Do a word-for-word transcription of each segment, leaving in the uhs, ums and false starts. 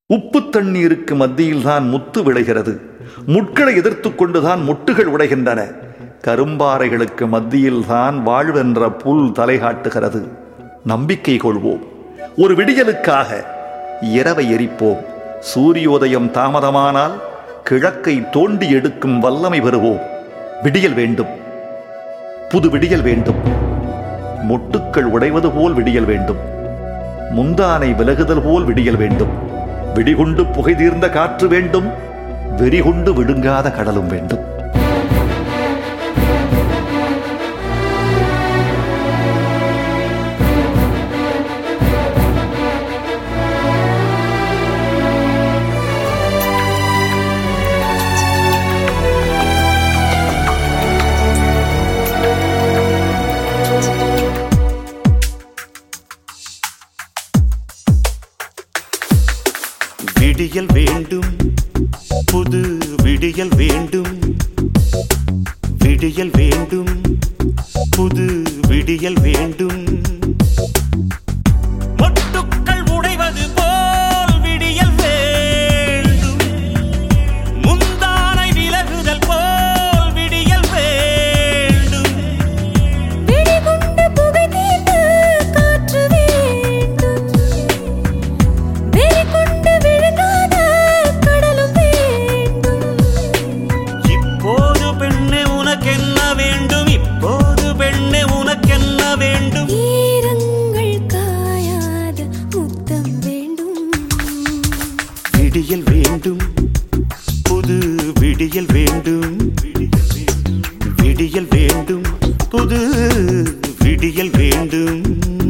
உப்பு தண்ணீருக்கு மத்தியில்தான் முத்து விளைகிறது. முட்களை எதிர்த்து கொண்டுதான் முட்டுகள் உடைகின்றன. கரும்பாறைகளுக்கு மத்தியில்தான் வாழ்வென்ற புல் தலை காட்டுகிறது. நம்பிக்கை கொள்வோம். ஒரு விடியலுக்காக இரவை எரிப்போம். சூரியோதயம் தாமதமானால் கிழக்கை தோண்டி எடுக்கும் வல்லமை பெறுவோம். விடியல் வேண்டும், புது விடியல் வேண்டும். மொட்டுக்கள் உடைவது போல் விடியல் வேண்டும். முந்தானை விலகுதல் போல் விடியல் வேண்டும். விடிகொண்டு புகை தீர்ந்த காற்று வேண்டும். வெறிகொண்டு விடுங்காத கடலும் வேண்டும். விடியல் வேண்டும், புது விடியல் வேண்டும். விடியல் வேண்டும், புது விடியல் வேண்டும். மொட்டுக்கள் உடைவது போல் விடியல் வேண்டும். முந்தானை விலகுதல் போல் விடியல் வேண்டும். வெடிகுண்டு புகை தீர்ந்த காற்று வேண்டும். வெறிகொண்டு விழுங்காத கடலும் வேண்டும். இப்போது பெண்ணே உனக்கென்ன வேண்டும்? இப்போது பெண்ணே உனக்கென்ன வேண்டும்? ஈரங்கள் காயாத முத்தம் வேண்டும். விடியல் வேண்டும், புது விடியல் வேண்டும். விடியல் வேண்டும், புது விடியல் வேண்டும்.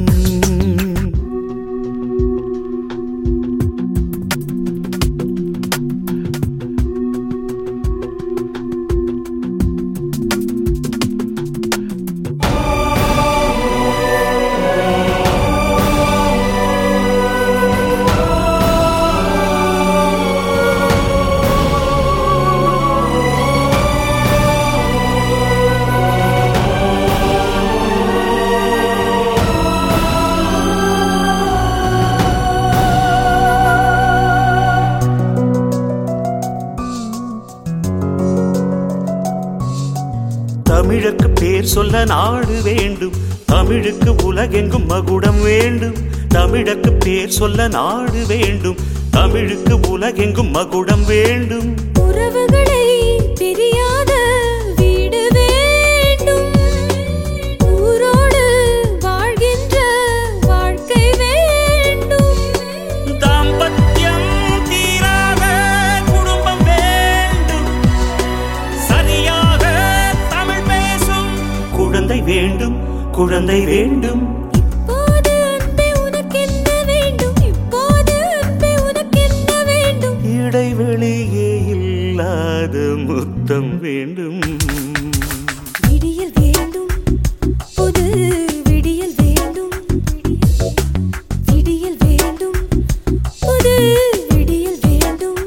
தமிழுக்கு பேர் சொல்ல நாடு வேண்டும். தமிழுக்கு உலகெங்கும் மகுடம் வேண்டும். தமிழுக்கு பேர் சொல்ல நாடு வேண்டும். தமிழுக்கு உலகெங்கும் மகுடம் வேண்டும். உறவுகளை பிரியாத வீடு வேண்டும். ஊரோடு வாழ்கின்ற வாழ்க்கை வேண்டும். தாம்பத்தியம் தீராத குடும்பம் வேண்டும். சரியாக தமிழ் பேசும் குழந்தை வேண்டும், குழந்தை வேண்டும். இப்போது அன்பே உனக்கென்ன வேண்டும்? இப்போது அன்பே உனக்கென்ன வேண்டும்? இடைவெளியே இல்லாத முத்தம் வேண்டும். விடியல் வேண்டும், புது விடியல் வேண்டும். விடியல் வேண்டும், புது விடியல் வேண்டும்.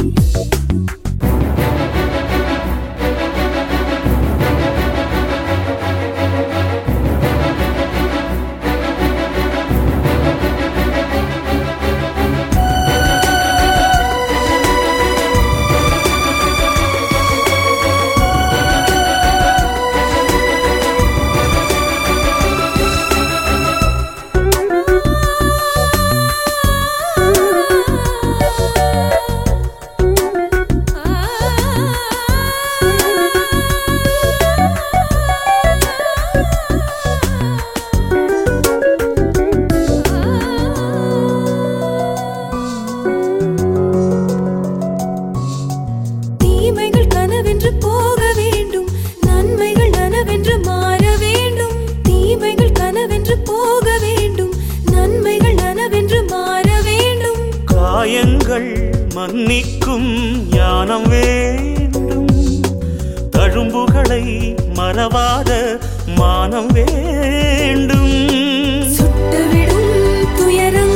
தீமைகள் கனவென்று போக வேண்டும். நன்மைகள் நனவென்று மாற வேண்டும். தீமைகள் கனவென்று போக வேண்டும். நன்மைகள் நனவென்று மாற வேண்டும். காயங்கள் மன்னிக்கும் ஞானம் வேண்டும். தழும்புகளை மறவாத மானம் வேண்டும். சுட்டுவிடும் துயரம்